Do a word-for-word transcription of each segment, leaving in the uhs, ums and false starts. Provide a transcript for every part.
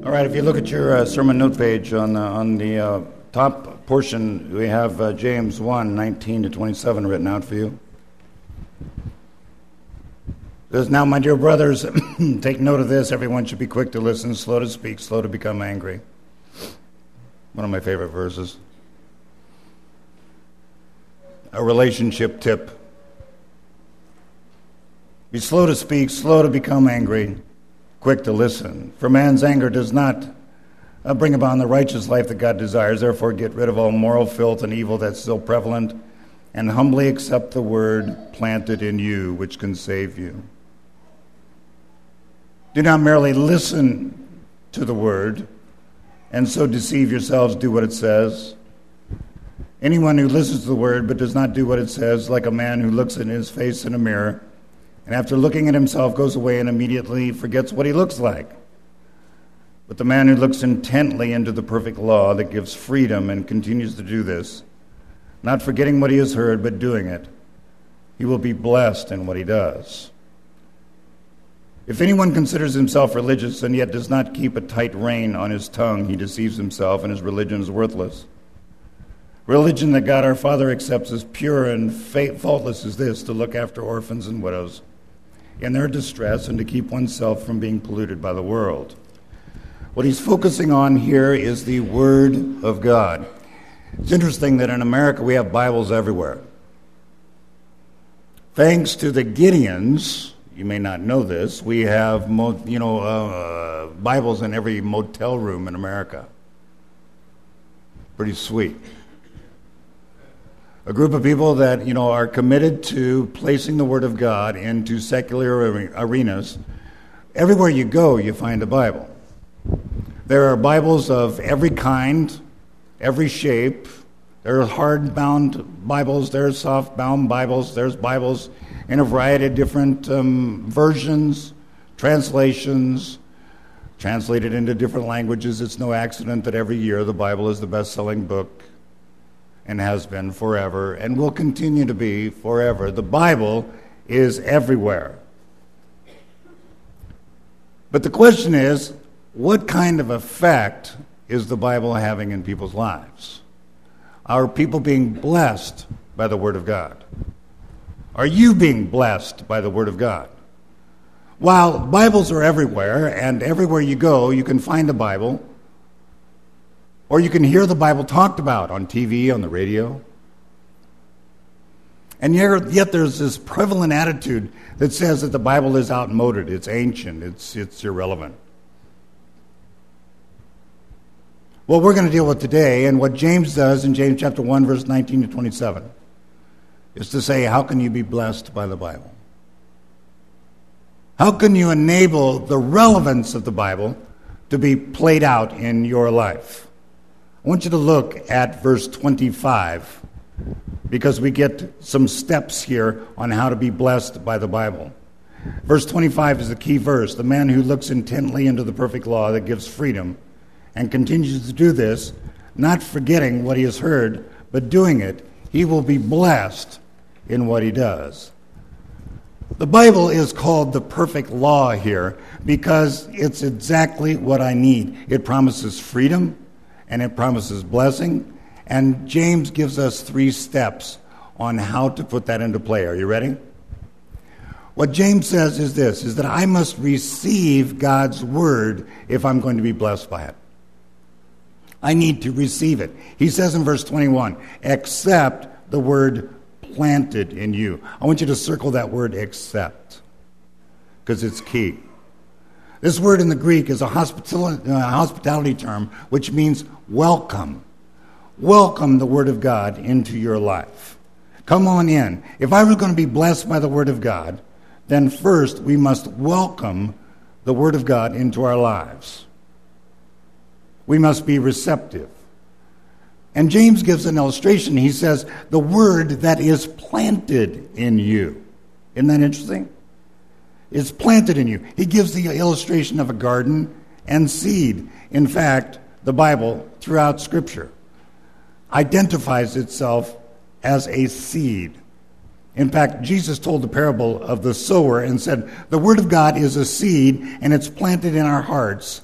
All right, if you look at your uh, sermon note page on the, on the uh, top portion, we have uh, James one, nineteen to twenty-seven written out for you. It says, "Now, my dear brothers, take note of this. Everyone should be quick to listen, slow to speak, slow to become angry." One of my favorite verses. A relationship tip. Be slow to speak, slow to become angry, quick to listen. For man's anger does not uh, bring about the righteous life that God desires. Therefore, get rid of all moral filth and evil that's still prevalent, and humbly accept the word planted in you, which can save you. Do not merely listen to the word, and so deceive yourselves, do what it says. Anyone who listens to the word but does not do what it says, like a man who looks in his face in a mirror, and after looking at himself goes away and immediately forgets what he looks like. But the man who looks intently into the perfect law that gives freedom and continues to do this, not forgetting what he has heard but doing it, he will be blessed in what he does. If anyone considers himself religious and yet does not keep a tight rein on his tongue, he deceives himself and his religion is worthless. Religion that God our Father accepts as pure and faultless is this, to look after orphans and widows in their distress and to keep oneself from being polluted by the world. What he's focusing on here is the Word of God. It's interesting that in America we have Bibles everywhere. Thanks to the Gideons, you may not know this, we have you know uh, Bibles in every motel room in America. Pretty sweet. A group of people that, you know, are committed to placing the Word of God into secular arenas. Everywhere you go, you find a Bible. There are Bibles of every kind, every shape. There are hard-bound Bibles. There's soft-bound Bibles. There's Bibles in a variety of different um, versions, translations, translated into different languages. It's no accident that every year the Bible is the best-selling book and has been forever, and will continue to be forever. The Bible is everywhere. But the question is, what kind of effect is the Bible having in people's lives? Are people being blessed by the Word of God? Are you being blessed by the Word of God? While Bibles are everywhere, and everywhere you go, you can find a Bible, or you can hear the Bible talked about on T V, on the radio. And yet there's this prevalent attitude that says that the Bible is outmoded, it's ancient, it's, it's irrelevant. What we're going to deal with today, and what James does in James chapter one, verse nineteen to twenty-seven, is to say, how can you be blessed by the Bible? How can you enable the relevance of the Bible to be played out in your life? I want you to look at verse twenty-five, because we get some steps here on how to be blessed by the Bible. Verse twenty-five is the key verse. The man who looks intently into the perfect law that gives freedom and continues to do this, not forgetting what he has heard, but doing it, he will be blessed in what he does. The Bible is called the perfect law here because it's exactly what I need. It promises freedom, and it promises blessing. And James gives us three steps on how to put that into play. Are you ready? What James says is this, is that I must receive God's word if I'm going to be blessed by it. I need to receive it. He says in verse twenty-one, accept the word planted in you. I want you to circle that word accept, because it's key. This word in the Greek is a hospitality, uh, hospitality term, which means welcome. Welcome the Word of God into your life. Come on in. If I were going to be blessed by the Word of God, then first we must welcome the Word of God into our lives. We must be receptive. And James gives an illustration. He says, the Word that is planted in you. Isn't that interesting? It's planted in you. He gives the illustration of a garden and seed. In fact, the Bible, throughout Scripture, identifies itself as a seed. In fact, Jesus told the parable of the sower and said, the Word of God is a seed, and it's planted in our hearts.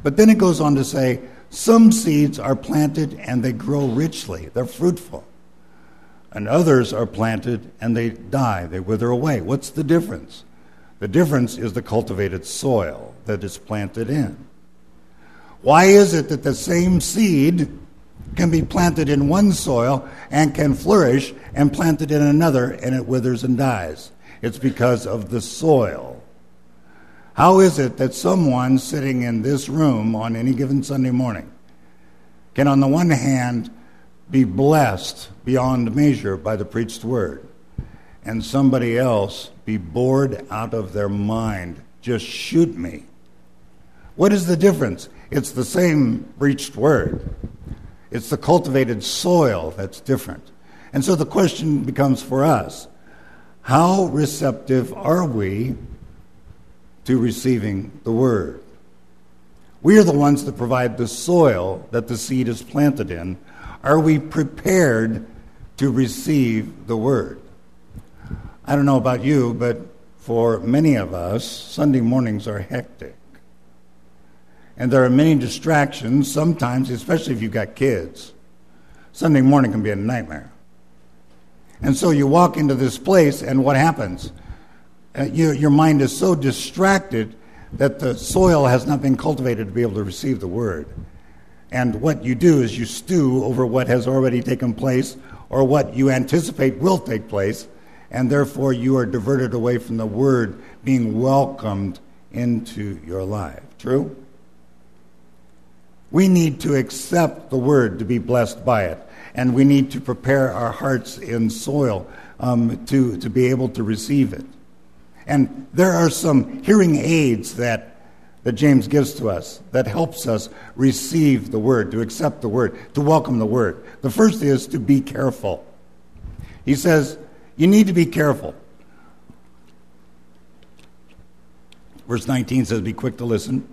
But then it goes on to say, some seeds are planted and they grow richly. They're fruitful. And others are planted and they die. They wither away. What's the difference? The difference is the cultivated soil that is planted in. Why is it that the same seed can be planted in one soil and can flourish, and planted in another and it withers and dies? It's because of the soil. How is it that someone sitting in this room on any given Sunday morning can, on the one hand, be blessed beyond measure by the preached word, and somebody else be bored out of their mind? Just shoot me. What is the difference? It's the same preached word. It's the cultivated soil that's different. And so the question becomes for us, how receptive are we to receiving the word? We are the ones that provide the soil that the seed is planted in. Are we prepared to receive the word? I don't know about you, but for many of us, Sunday mornings are hectic. And there are many distractions, sometimes, especially if you've got kids. Sunday morning can be a nightmare. And so you walk into this place, and what happens? Uh, you, your mind is so distracted that the soil has not been cultivated to be able to receive the word. And what you do is you stew over what has already taken place or what you anticipate will take place, and therefore you are diverted away from the word being welcomed into your life. True? We need to accept the word to be blessed by it, and we need to prepare our hearts in soil um, to, to be able to receive it. And there are some hearing aids that, that James gives to us that helps us receive the word, to accept the word, to welcome the word. The first is to be careful. He says, you need to be careful. Verse nineteen says, be quick to listen.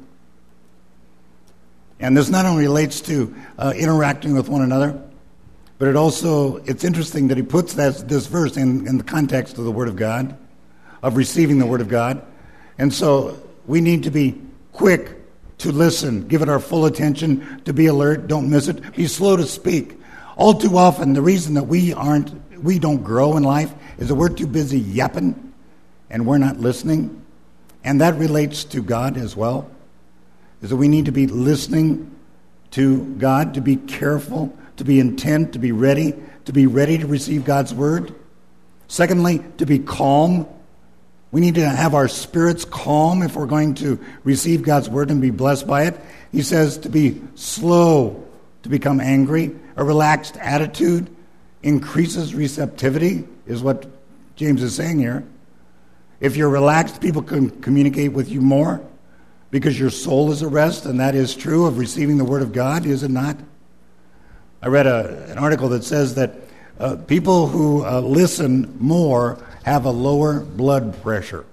And this not only relates to uh, interacting with one another, but it also, it's interesting that he puts that, this verse in, in the context of the Word of God, of receiving the Word of God. And so we need to be quick to listen, give it our full attention, to be alert, don't miss it, be slow to speak. All too often, the reason that we aren't, we don't grow in life is that we're too busy yapping and we're not listening. And that relates to God as well. Is that we need to be listening to God, to be careful, to be intent, to be ready, to be ready to receive God's word. Secondly, to be calm. We need to have our spirits calm if we're going to receive God's word and be blessed by it. He says to be slow to become angry. A relaxed attitude increases receptivity, is what James is saying here. If you're relaxed, people can communicate with you more, because your soul is at rest, and that is true of receiving the word of God, is it not? I read a, an article that says that uh, people who uh, listen more have a lower blood pressure.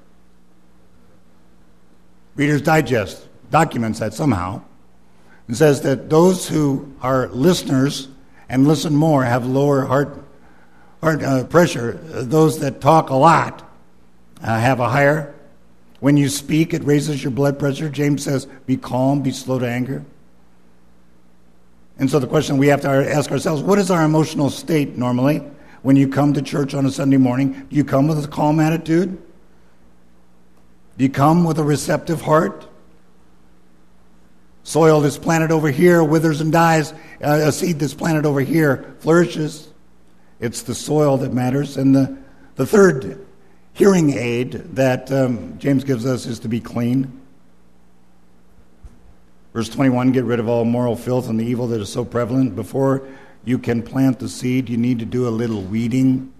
Reader's Digest documents that somehow. It says that those who are listeners and listen more have lower heart, heart uh, pressure. Those that talk a lot uh, have a higher. When you speak, it raises your blood pressure. James says, be calm, be slow to anger. And so the question we have to ask ourselves, what is our emotional state normally when you come to church on a Sunday morning? Do you come with a calm attitude? Do you come with a receptive heart? Soil that's planted over here withers and dies. Uh, a seed that's planted over here flourishes. It's the soil that matters. And the, the third hearing aid that um, James gives us is to be clean. Verse twenty-one, get rid of all moral filth and the evil that is so prevalent. Before you can plant the seed, you need to do a little weeding.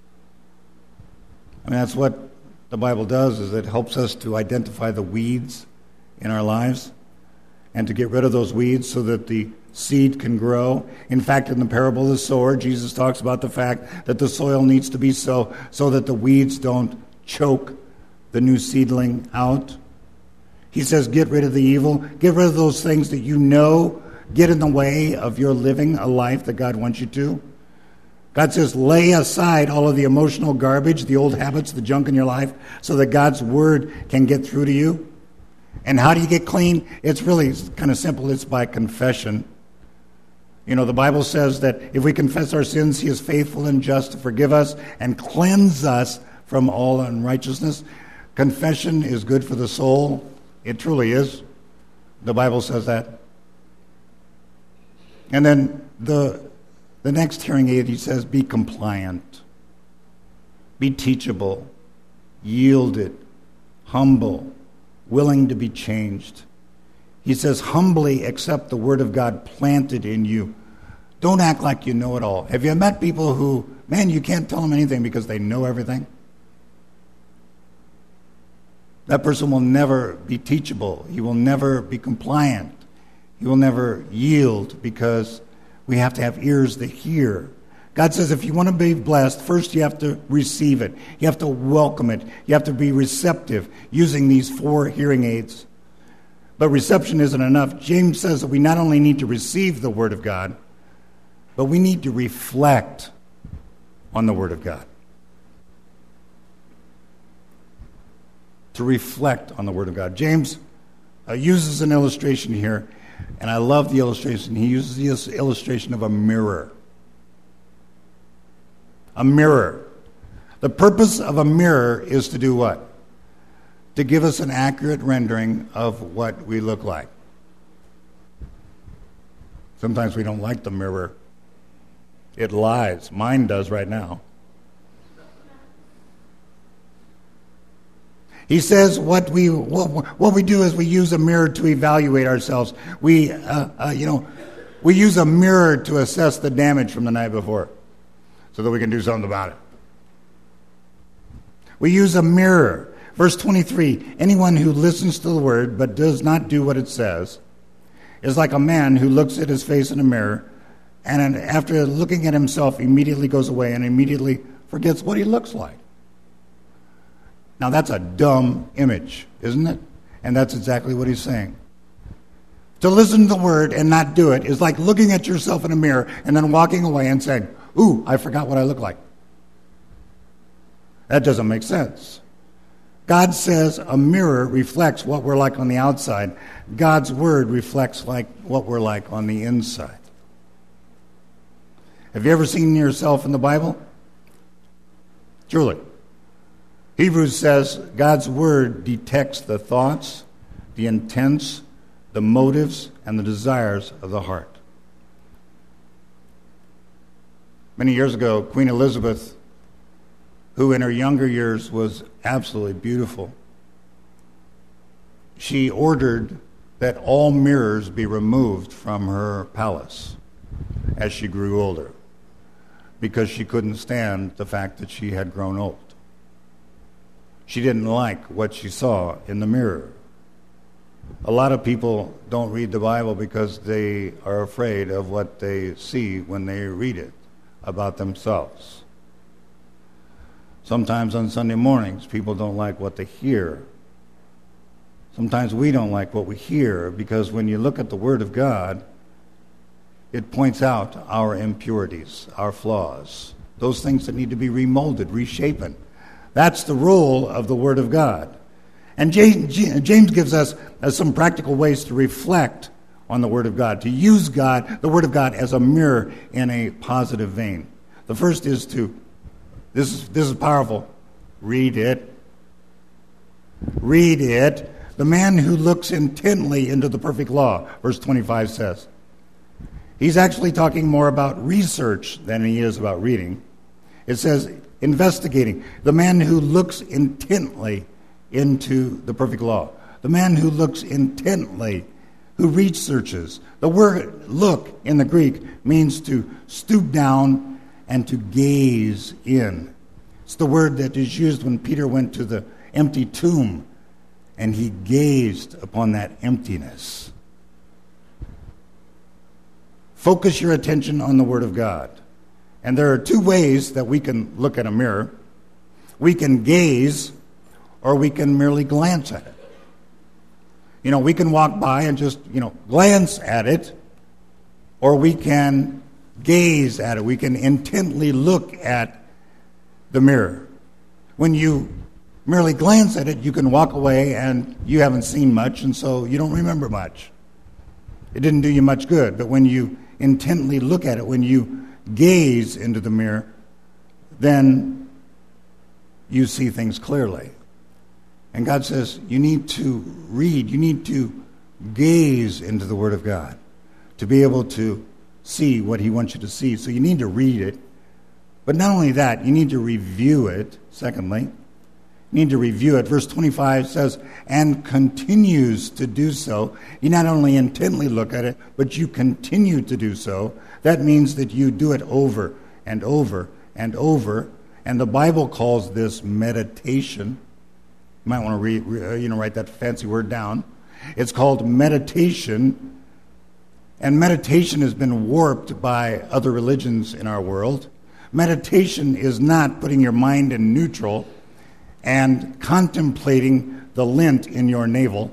I mean, that's what the Bible does, is it helps us to identify the weeds in our lives and to get rid of those weeds so that the seed can grow. In fact, in the parable of the sower, Jesus talks about the fact that the soil needs to be so so that the weeds don't choke the new seedling out. He says, get rid of the evil. Get rid of those things that you know get in the way of your living a life that God wants you to. God says, lay aside all of the emotional garbage, the old habits, the junk in your life, so that God's word can get through to you. And how do you get clean? It's really kind of simple. It's by confession. You know, the Bible says that if we confess our sins, he is faithful and just to forgive us and cleanse us from all unrighteousness. Confession is good for the soul. It truly is. The Bible says that. And then the, the next hearing aid, he says, be compliant. Be teachable. Yielded. Humble. Willing to be changed. He says, humbly accept the word of God planted in you. Don't act like you know it all. Have you met people who, man, you can't tell them anything because they know everything? That person will never be teachable. He will never be compliant. He will never yield because we have to have ears that hear. God says if you want to be blessed, first you have to receive it. You have to welcome it. You have to be receptive using these four hearing aids. But reception isn't enough. James says that we not only need to receive the Word of God, but we need to reflect on the Word of God. To reflect on the Word of God. James uh, uses an illustration here, and I love the illustration. He uses the illustration of a mirror. A mirror. The purpose of a mirror is to do what? To give us an accurate rendering of what we look like. Sometimes we don't like the mirror. It lies. Mine does right now. He says what we what, what we do is we use a mirror to evaluate ourselves. We uh, uh, you know we use a mirror to assess the damage from the night before, so that we can do something about it. We use a mirror. Verse twenty-three, anyone who listens to the word but does not do what it says is like a man who looks at his face in a mirror and after looking at himself immediately goes away and immediately forgets what he looks like. Now that's a dumb image, isn't it? And that's exactly what he's saying. To listen to the word and not do it is like looking at yourself in a mirror and then walking away and saying, ooh, I forgot what I look like. That doesn't make sense. God says a mirror reflects what we're like on the outside. God's word reflects like what we're like on the inside. Have you ever seen yourself in the Bible? Truly. Hebrews says God's word detects the thoughts, the intents, the motives, and the desires of the heart. Many years ago, Queen Elizabeth, who in her younger years was absolutely beautiful, she ordered that all mirrors be removed from her palace as she grew older, because she couldn't stand the fact that she had grown old. She didn't like what she saw in the mirror. A lot of people don't read the Bible because they are afraid of what they see when they read it about themselves. Sometimes on Sunday mornings, people don't like what they hear. Sometimes we don't like what we hear because when you look at the Word of God, it points out our impurities, our flaws, those things that need to be remolded, reshapen. That's the role of the Word of God. And James gives us some practical ways to reflect on the Word of God, to use God, the Word of God, as a mirror in a positive vein. The first is to, this is, this is powerful, read it. Read it. The man who looks intently into the perfect law, verse twenty-five says. He's actually talking more about research than he is about reading. It says, investigating. The man who looks intently into the perfect law. The man who looks intently, who researches. The word look in the Greek means to stoop down and to gaze in. It's the word that is used when Peter went to the empty tomb and he gazed upon that emptiness. Focus your attention on the Word of God. And there are two ways that we can look at a mirror. We can gaze, or we can merely glance at it. You know, we can walk by and just, you know, glance at it, or we can gaze at it. We can intently look at the mirror. When you merely glance at it, you can walk away and you haven't seen much, and so you don't remember much. It didn't do you much good. But when you intently look at it, when you gaze into the mirror, then you see things clearly. And God says you need to read, you need to gaze into the Word of God to be able to see what He wants you to see. So you need to read it. But not only that, you need to review it, secondly. You need to review it. Verse twenty-five says, and continues to do so. You not only intently look at it, but you continue to do so. That means that you do it over and over and over. And the Bible calls this meditation. You might want to read, you know, write that fancy word down. It's called meditation. And meditation has been warped by other religions in our world. Meditation is not putting your mind in neutral and contemplating the lint in your navel.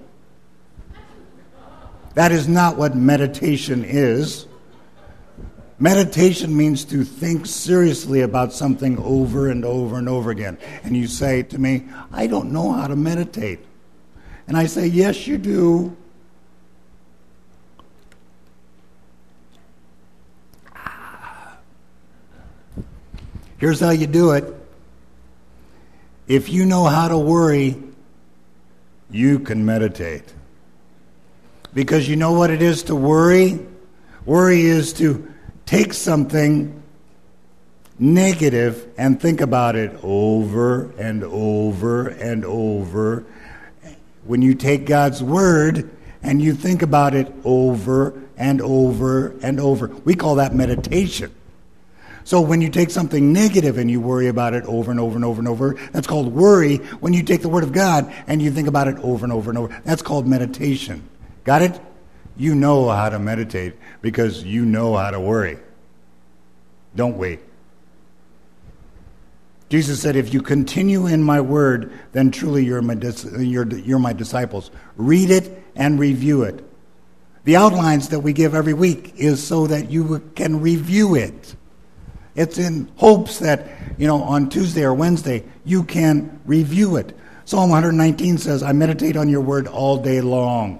That is not what meditation is. Meditation means to think seriously about something over and over and over again. And you say to me, I don't know how to meditate. And I say, yes, you do. Here's how you do it. If you know how to worry, you can meditate. Because you know what it is to worry? Worry is to take something negative and think about it over and over and over. When you take God's Word and you think about it over and over and over, we call that meditation. So when you take something negative and you worry about it over and over and over and over, that's called worry. When you take the Word of God and you think about it over and over and over, that's called meditation. Got it? You know how to meditate because you know how to worry. Don't wait. Jesus said, if you continue in my word, then truly you're my, dis- you're, you're my disciples. Read it and review it. The outlines that we give every week is so that you can review it. It's in hopes that, you know, on Tuesday or Wednesday, you can review it. Psalm one nineteen says, I meditate on your word all day long.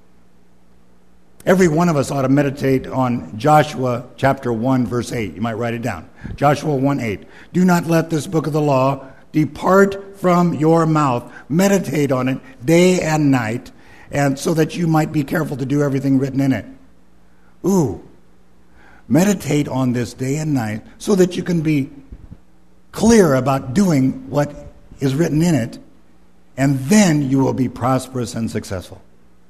Every one of us ought to meditate on Joshua chapter one, verse eight. You might write it down. Joshua one eight. Do not let this book of the law depart from your mouth. Meditate on it day and night, and so that you might be careful to do everything written in it. Ooh. Meditate on this day and night so that you can be clear about doing what is written in it, and then you will be prosperous and successful.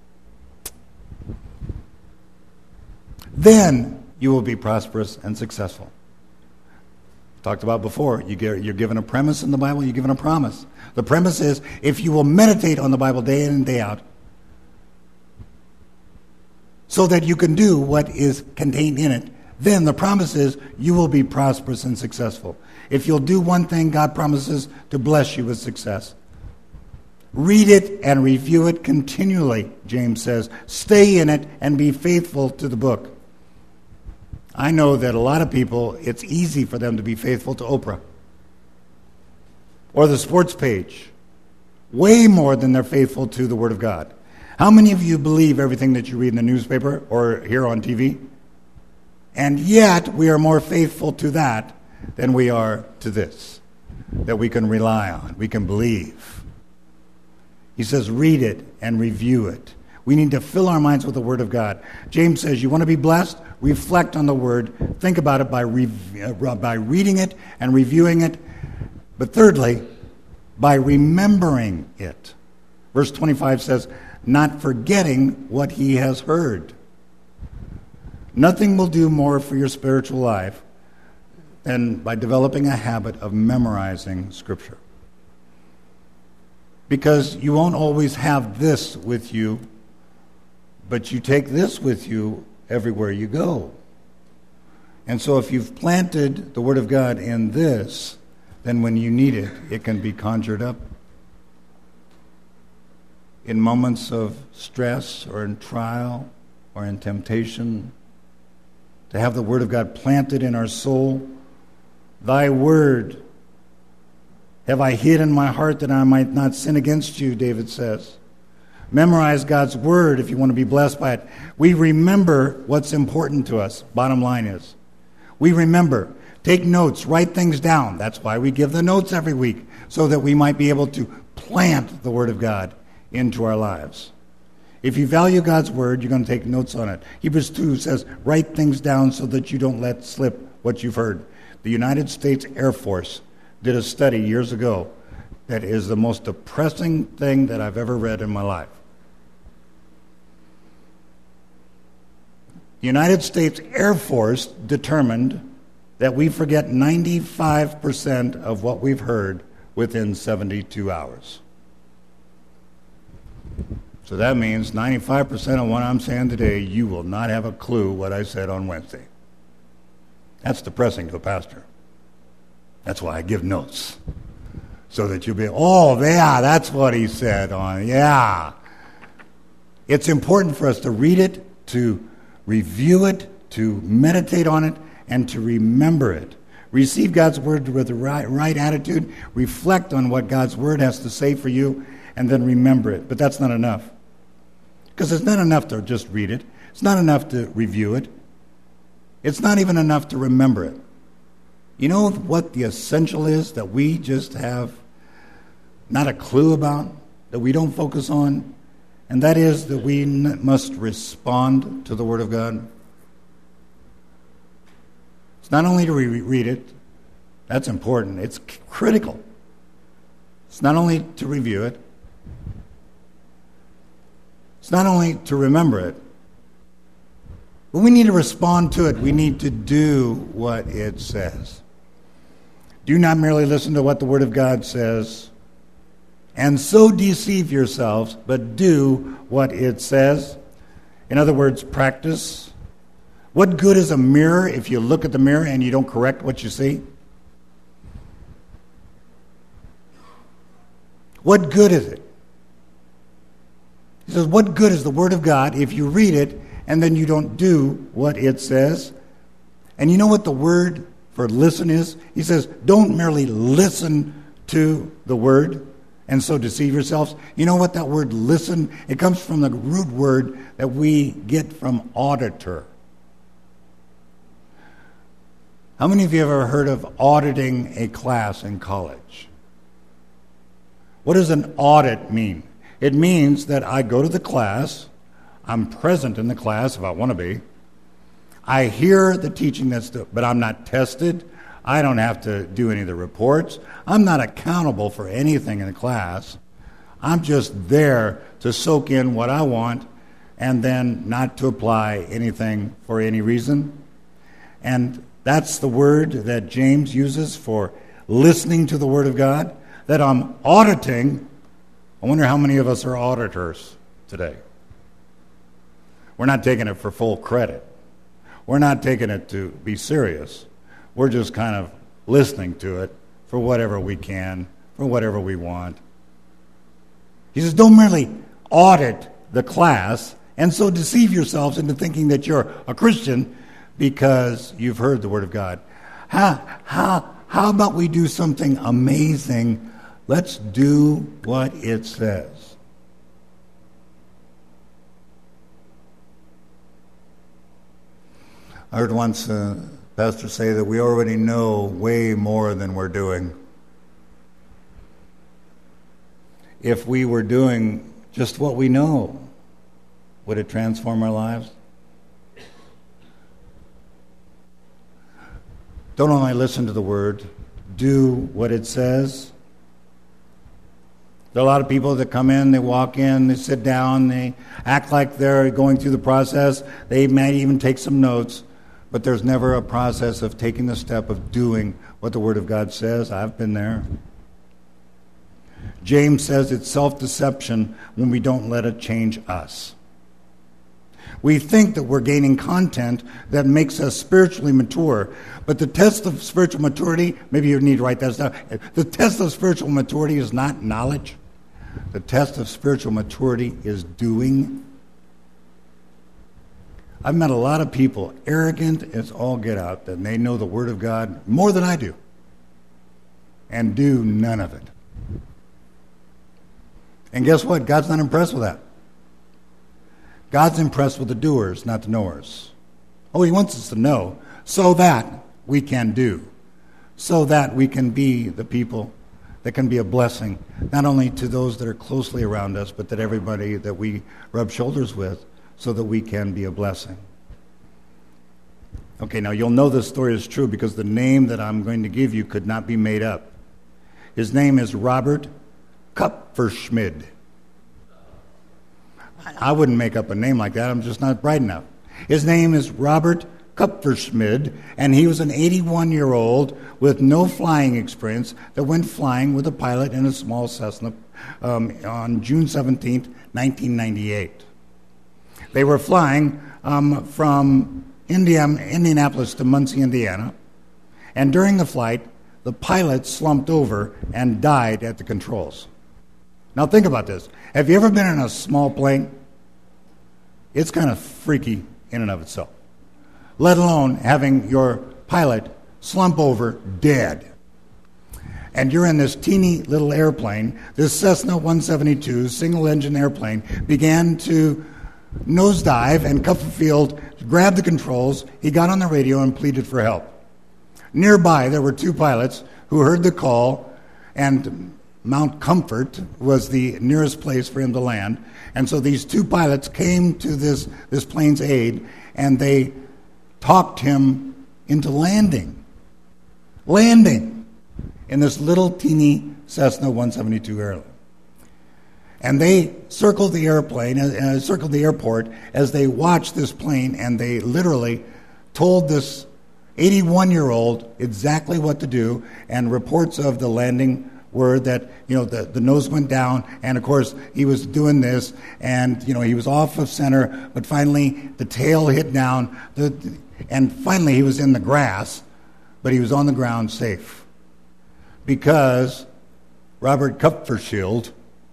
Then you will be prosperous and successful. Talked about before, you get, you're given a premise in the Bible, you're given a promise. The premise is, if you will meditate on the Bible day in and day out, so that you can do what is contained in it, then the promise is you will be prosperous and successful. If you'll do one thing, God promises to bless you with success. Read it and review it continually, James says. Stay in it and be faithful to the book. I know that a lot of people, it's easy for them to be faithful to Oprah or the sports page, way more than they're faithful to the Word of God. How many of you believe everything that you read in the newspaper or hear on T V? And yet, we are more faithful to that than we are to this, that we can rely on, we can believe. He says, read it and review it. We need to fill our minds with the Word of God. James says, you want to be blessed? Reflect on the Word. Think about it by, rev- uh, by reading it and reviewing it. But thirdly, by remembering it. Verse twenty-five says, not forgetting what he has heard. Nothing will do more for your spiritual life than by developing a habit of memorizing Scripture. Because you won't always have this with you, but you take this with you everywhere you go. And so if you've planted the Word of God in this, then when you need it, it can be conjured up. In moments of stress or in trial or in temptation, to have the Word of God planted in our soul. Thy Word have I hid in my heart that I might not sin against you, David says. Memorize God's word if you want to be blessed by it. We remember what's important to us. Bottom line is, we remember. Take notes, write things down. That's why we give the notes every week, so that we might be able to plant the word of God into our lives. If you value God's word, you're going to take notes on it. Hebrews two says, write things down so that you don't let slip what you've heard. The United States Air Force did a study years ago that is the most depressing thing that I've ever read in my life. The United States Air Force determined that we forget ninety-five percent of what we've heard within seventy-two hours. So that means ninety-five percent of what I'm saying today, you will not have a clue what I said on Wednesday. That's depressing to a pastor. That's why I give notes. So that you'll be, oh, yeah, that's what he said on, yeah. It's important for us to read it, to review it, to meditate on it, and to remember it. Receive God's word with the right, right attitude, reflect on what God's word has to say for you, and then remember it. But that's not enough. Because it's not enough to just read it. It's not enough to review it. It's not even enough to remember it. You know what the essential is that we just have not a clue about, that we don't focus on? And that is that we n- must respond to the Word of God. It's not only to re- read it, that's important, it's c- critical. It's not only to review it, it's not only to remember it, but we need to respond to it. We need to do what it says. Do not merely listen to what the Word of God says, and so deceive yourselves, but do what it says. In other words, practice. What good is a mirror if you look at the mirror and you don't correct what you see? What good is it? He says, what good is the Word of God if you read it and then you don't do what it says? And you know what the word for listen is? He says, don't merely listen to the Word and so deceive yourselves. You know what that word listen, it comes from the root word that we get from auditor. How many of you have ever heard of auditing a class in college? What does an audit mean? It means that I go to the class, I'm present in the class if I want to be, I hear the teaching that's, the, but I'm not tested, I don't have to do any of the reports, I'm not accountable for anything in the class, I'm just there to soak in what I want and then not to apply anything for any reason. And that's the word that James uses for listening to the Word of God, that I'm auditing. I wonder how many of us are auditors today. We're not taking it for full credit. We're not taking it to be serious. We're just kind of listening to it for whatever we can, for whatever we want. He says, don't merely audit the class and so deceive yourselves into thinking that you're a Christian because you've heard the Word of God. How, how, how about we do something amazing? Let's do what it says. I heard once a pastor say that we already know way more than we're doing. If we were doing just what we know, would it transform our lives? Don't only listen to the Word, do what it says. There are a lot of people that come in, they walk in, they sit down, they act like they're going through the process. They may even take some notes, but there's never a process of taking the step of doing what the Word of God says. I've been there. James says it's self-deception when we don't let it change us. We think that we're gaining content that makes us spiritually mature, but the test of spiritual maturity, maybe you need to write that down, the test of spiritual maturity is not knowledge. The test of spiritual maturity is doing. I've met a lot of people, arrogant as all get out, that they know the Word of God more than I do. and do none of it. And guess what? God's not impressed with that. God's impressed with the doers, not the knowers. Oh, he wants us to know so that we can do, so that we can be the people that can be a blessing, not only to those that are closely around us, but that everybody that we rub shoulders with, so that we can be a blessing. Okay, now you'll know this story is true because the name that I'm going to give you could not be made up. His name is Robert Kupferschmid. I wouldn't make up a name like that. I'm just not bright enough. His name is Robert Kupferschmid, and he was an eighty-one-year-old with no flying experience that went flying with a pilot in a small Cessna um, on June seventeenth, nineteen ninety-eight. They were flying um, from Indiana, Indianapolis to Muncie, Indiana, and during the flight, the pilot slumped over and died at the controls. Now think about this. Have you ever been in a small plane? It's kind of freaky in and of itself, let alone having your pilot slump over dead. And you're in this teeny little airplane. This Cessna one seventy-two single-engine airplane began to nosedive, and Kupferfield grabbed the controls. He got on the radio and pleaded for help. Nearby, there were two pilots who heard the call, and Mount Comfort was the nearest place for him to land. And so these two pilots came to this, this plane's aid, and they talked him into landing. Landing in this little teeny Cessna one seventy-two airplane. And they circled the airplane, uh, circled the airport as they watched this plane, and they literally told this eighty-one-year-old exactly what to do, and reports of the landing were that, you know, the, the nose went down, and of course he was doing this, and, you know, he was off of center, but finally the tail hit down, the, and finally he was in the grass, but he was on the ground safe. Because Robert Kupferschild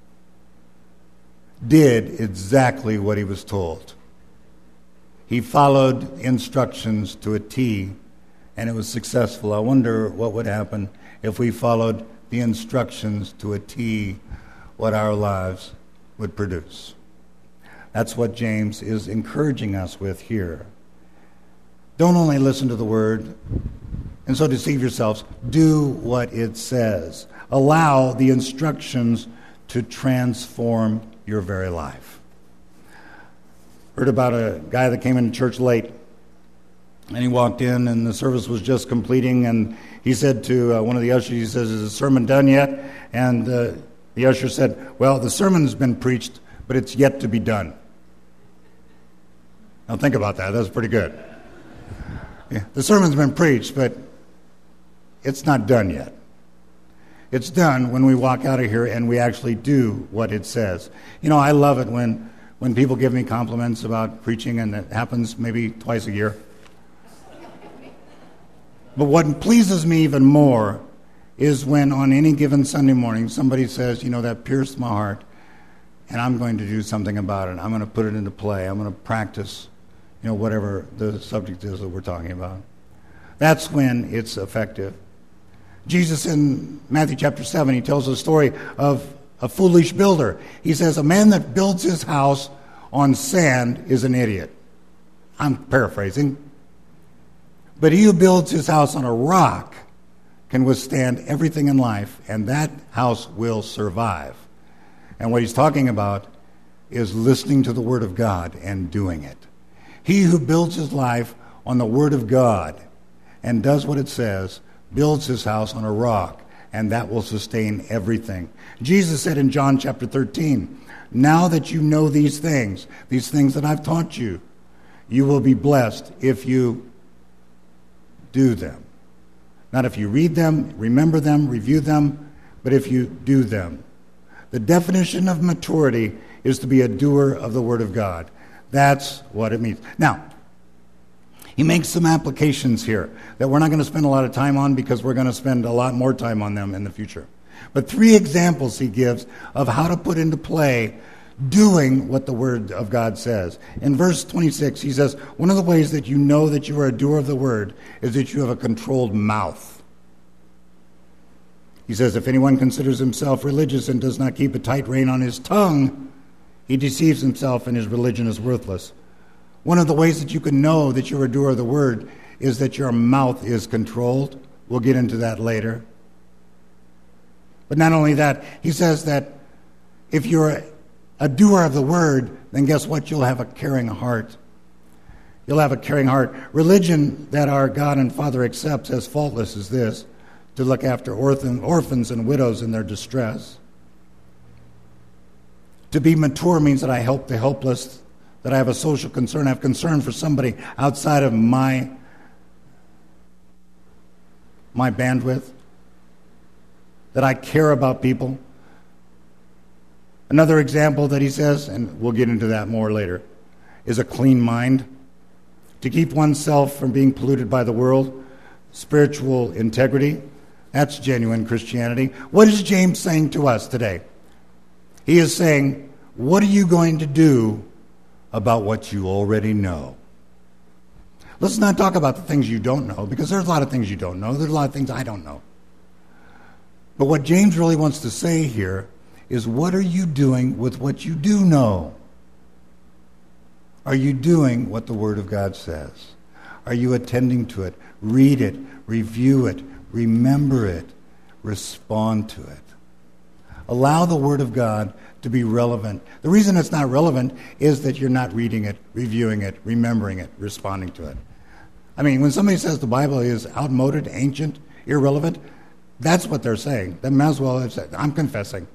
did exactly what he was told. He followed instructions to a T, and it was successful. I wonder what would happen if we followed the instructions to a T, what our lives would produce. That's what James is encouraging us with here. Don't only listen to the word and so deceive yourselves. Do what it says. Allow the instructions to transform your very life. Heard about a guy that came into church late, and he walked in, and the service was just completing, and he said to uh, one of the ushers, he says, "Is the sermon done yet?" And uh, the usher said, "Well, the sermon's been preached, but it's yet to be done." Now think about that. That's pretty good. Yeah, the sermon's been preached, but it's not done yet. It's done when we walk out of here and we actually do what it says. You know, I love it when, when people give me compliments about preaching, and it happens maybe twice a year. But what pleases me even more is when on any given Sunday morning somebody says, you know, that pierced my heart, and I'm going to do something about it. I'm going to put it into play. I'm going to practice, you know, whatever the subject is that we're talking about. That's when it's effective. Jesus in Matthew chapter seven, he tells a story of a foolish builder. He says, a man that builds his house on sand is an idiot. I'm paraphrasing. But he who builds his house on a rock can withstand everything in life, and that house will survive. And what he's talking about is listening to the Word of God and doing it. He who builds his life on the Word of God and does what it says builds his house on a rock, and that will sustain everything. Jesus said in John chapter thirteen, now that you know these things, these things that I've taught you, you will be blessed if you do them. Not if you read them, remember them, review them, but if you do them. The definition of maturity is to be a doer of the Word of God. That's what it means. Now, he makes some applications here that we're not going to spend a lot of time on because we're going to spend a lot more time on them in the future. But three examples he gives of how to put into play doing what the Word of God says. In verse twenty-six, he says, one of the ways that you know that you are a doer of the Word is that you have a controlled mouth. He says, if anyone considers himself religious and does not keep a tight rein on his tongue, he deceives himself and his religion is worthless. One of the ways that you can know that you're a doer of the word is that your mouth is controlled. We'll get into that later. But not only that, he says that if you're a doer of the word, then guess what? You'll have a caring heart. You'll have a caring heart. Religion that our God and Father accepts as faultless is this: to look after orphan, orphans and widows in their distress. To be mature means that I help the helpless, that I have a social concern, I have concern for somebody outside of my, my bandwidth, that I care about people. Another example that he says, and we'll get into that more later, is a clean mind. To keep oneself from being polluted by the world, spiritual integrity. That's genuine Christianity. What is James saying to us today? He is saying, what are you going to do about what you already know? Let's not talk about the things you don't know, because there's a lot of things you don't know. There's a lot of things I don't know. But what James really wants to say here is, what are you doing with what you do know? Are you doing what the Word of God says? Are you attending to it? Read it, review it, remember it, respond to it. Allow the Word of God to be relevant. The reason it's not relevant is that you're not reading it, reviewing it, remembering it, responding to it. I mean, when somebody says the Bible is outmoded, ancient, irrelevant, that's what they're saying. They might as well have said, I'm confessing.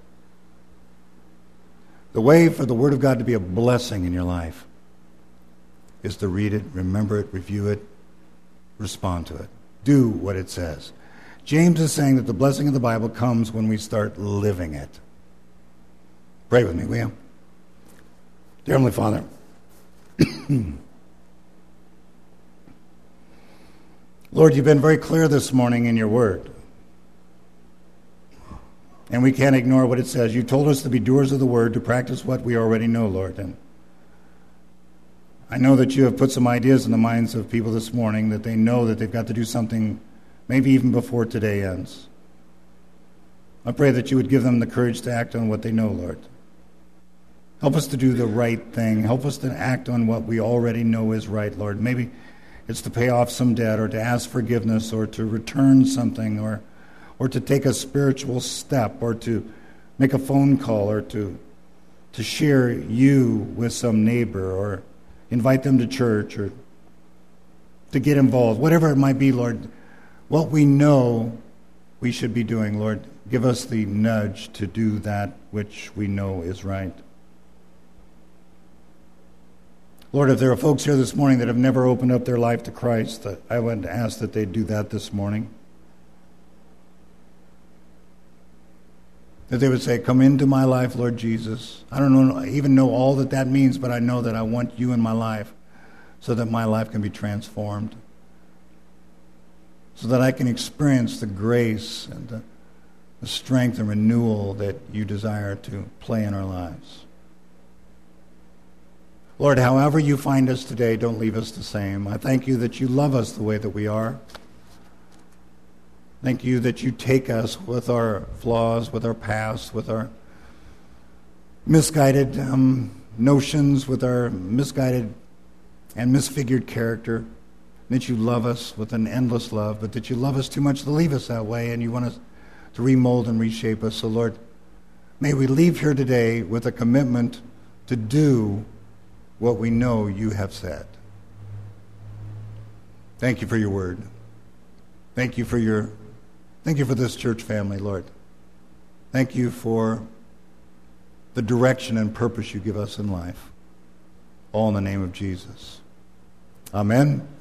The way for the Word of God to be a blessing in your life is to read it, remember it, review it, respond to it. Do what it says. James is saying that the blessing of the Bible comes when we start living it. Pray with me, will you? Dear Heavenly Father, Lord, you've been very clear this morning in your word. And we can't ignore what it says. You told us to be doers of the word, to practice what we already know, Lord. And I know that you have put some ideas in the minds of people this morning that they know that they've got to do something maybe even before today ends. I pray that you would give them the courage to act on what they know, Lord. Help us to do the right thing. Help us to act on what we already know is right, Lord. Maybe it's to pay off some debt or to ask forgiveness or to return something or or to take a spiritual step or to make a phone call or to to share you with some neighbor or invite them to church or to get involved. Whatever it might be, Lord, what we know we should be doing, Lord, give us the nudge to do that which we know is right. Lord, if there are folks here this morning that have never opened up their life to Christ, I would ask that they do that this morning. That they would say, come into my life, Lord Jesus. I don't know, even know all that that means, but I know that I want you in my life so that my life can be transformed. So that I can experience the grace and the, the strength and renewal that you desire to play in our lives. Lord, however you find us today, don't leave us the same. I thank you that you love us the way that we are. Thank you that you take us with our flaws, with our past, with our misguided um, notions, with our misguided and misfigured character. That you love us with an endless love, but that you love us too much to leave us that way, and you want us to remold and reshape us. So, Lord, may we leave here today with a commitment to do what we know you have said. Thank you for your word. Thank you for your Thank you for this church family, Lord. Thank you for the direction and purpose you give us in life. All in the name of Jesus. Amen.